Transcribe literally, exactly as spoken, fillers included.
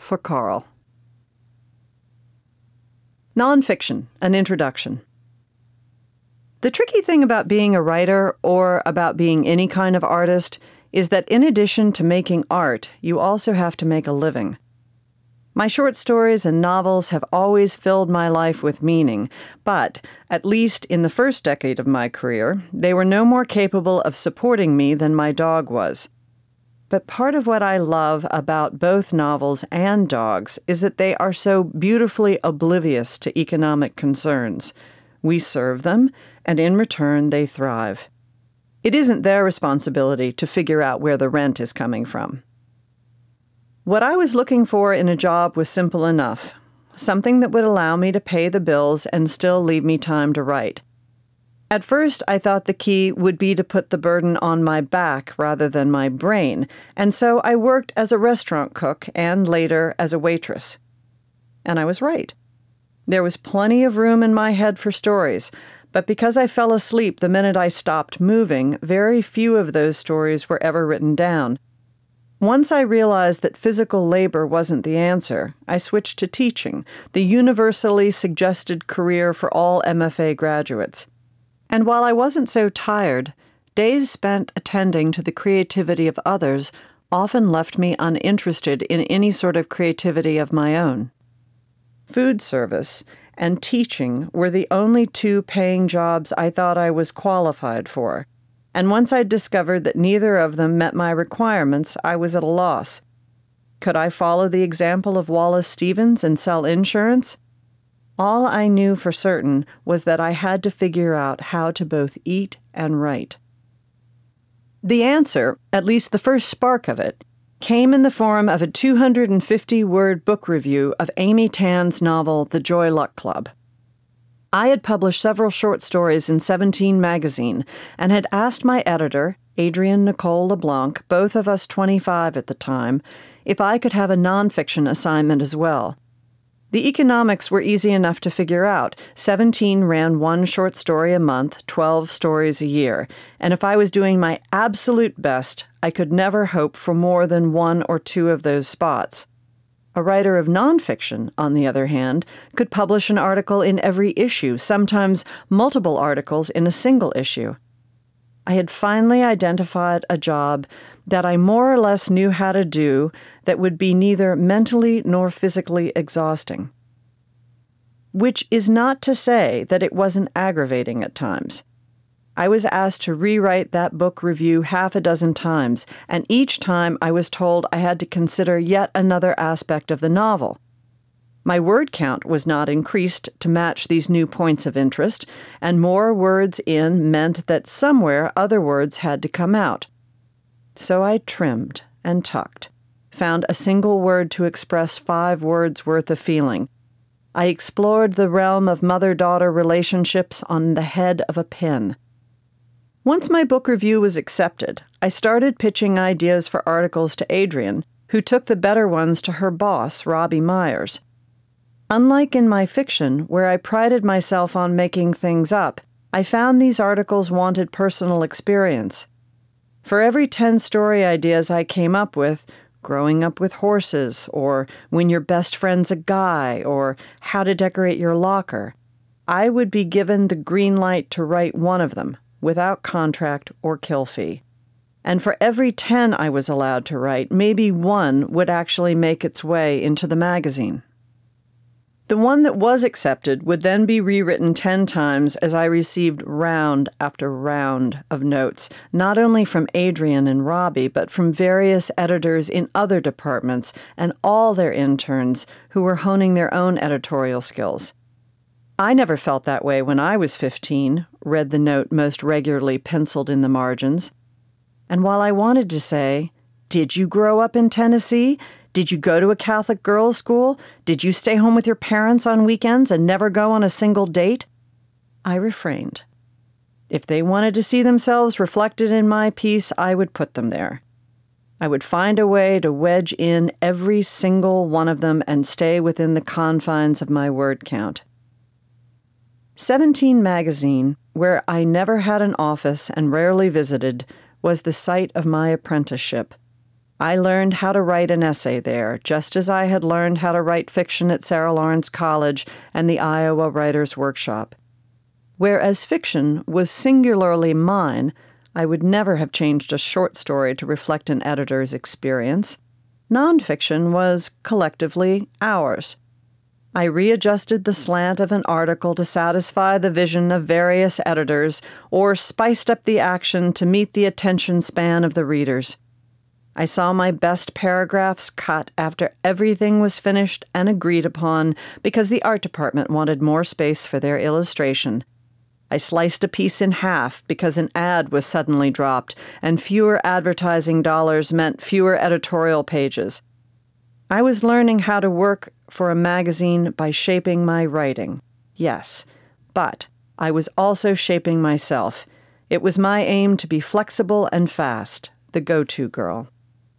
for Carl. Nonfiction, an introduction. The tricky thing about being a writer, or about being any kind of artist, is that in addition to making art, you also have to make a living. My short stories and novels have always filled my life with meaning, but, at least in the first decade of my career, they were no more capable of supporting me than my dog was. But part of what I love about both novels and dogs is that they are so beautifully oblivious to economic concerns. We serve them, and in return they thrive. It isn't their responsibility to figure out where the rent is coming from. What I was looking for in a job was simple enough, something that would allow me to pay the bills and still leave me time to write. At first, I thought the key would be to put the burden on my back rather than my brain, and so I worked as a restaurant cook and later as a waitress. And I was right. There was plenty of room in my head for stories, but because I fell asleep the minute I stopped moving, very few of those stories were ever written down. Once I realized that physical labor wasn't the answer, I switched to teaching, the universally suggested career for all M F A graduates. And while I wasn't so tired, days spent attending to the creativity of others often left me uninterested in any sort of creativity of my own. Food service and teaching were the only two paying jobs I thought I was qualified for, and once I'd discovered that neither of them met my requirements, I was at a loss. Could I follow the example of Wallace Stevens and sell insurance? All I knew for certain was that I had to figure out how to both eat and write. The answer, at least the first spark of it, came in the form of a two hundred fifty word book review of Amy Tan's novel The Joy Luck Club. I had published several short stories in Seventeen magazine and had asked my editor, Adrienne Nicole LeBlanc, both of us twenty-five at the time, if I could have a nonfiction assignment as well. The economics were easy enough to figure out. Seventeen ran one short story a month, twelve stories a year, and if I was doing my absolute best, I could never hope for more than one or two of those spots. A writer of nonfiction, on the other hand, could publish an article in every issue, sometimes multiple articles in a single issue. I had finally identified a job that I more or less knew how to do that would be neither mentally nor physically exhausting. Which is not to say that it wasn't aggravating at times. I was asked to rewrite that book review half a dozen times, and each time I was told I had to consider yet another aspect of the novel. My word count was not increased to match these new points of interest, and more words in meant that somewhere other words had to come out. So I trimmed and tucked, found a single word to express five words worth of feeling. I explored the realm of mother-daughter relationships on the head of a pin. Once my book review was accepted, I started pitching ideas for articles to Adrienne, who took the better ones to her boss, Robbie Myers. Unlike in my fiction, where I prided myself on making things up, I found these articles wanted personal experience. For every ten story ideas I came up with, growing up with horses, or when your best friend's a guy, or how to decorate your locker, I would be given the green light to write one of them, without contract or kill fee. And for every ten I was allowed to write, maybe one would actually make its way into the magazine. The one that was accepted would then be rewritten ten times as I received round after round of notes, not only from Adrienne and Robbie, but from various editors in other departments and all their interns who were honing their own editorial skills. I never felt that way when I was fifteen, read the note most regularly penciled in the margins. And while I wanted to say, "Did you grow up in Tennessee? Did you go to a Catholic girls' school? Did you stay home with your parents on weekends and never go on a single date?" I refrained. If they wanted to see themselves reflected in my piece, I would put them there. I would find a way to wedge in every single one of them and stay within the confines of my word count. Seventeen magazine, where I never had an office and rarely visited, was the site of my apprenticeship. I learned how to write an essay there, just as I had learned how to write fiction at Sarah Lawrence College and the Iowa Writers' Workshop. Whereas fiction was singularly mine, I would never have changed a short story to reflect an editor's experience. Nonfiction was collectively ours. I readjusted the slant of an article to satisfy the vision of various editors or spiced up the action to meet the attention span of the readers. I saw my best paragraphs cut after everything was finished and agreed upon because the art department wanted more space for their illustration. I sliced a piece in half because an ad was suddenly dropped, and fewer advertising dollars meant fewer editorial pages. I was learning how to work for a magazine by shaping my writing. Yes, but I was also shaping myself. It was my aim to be flexible and fast, the go-to girl.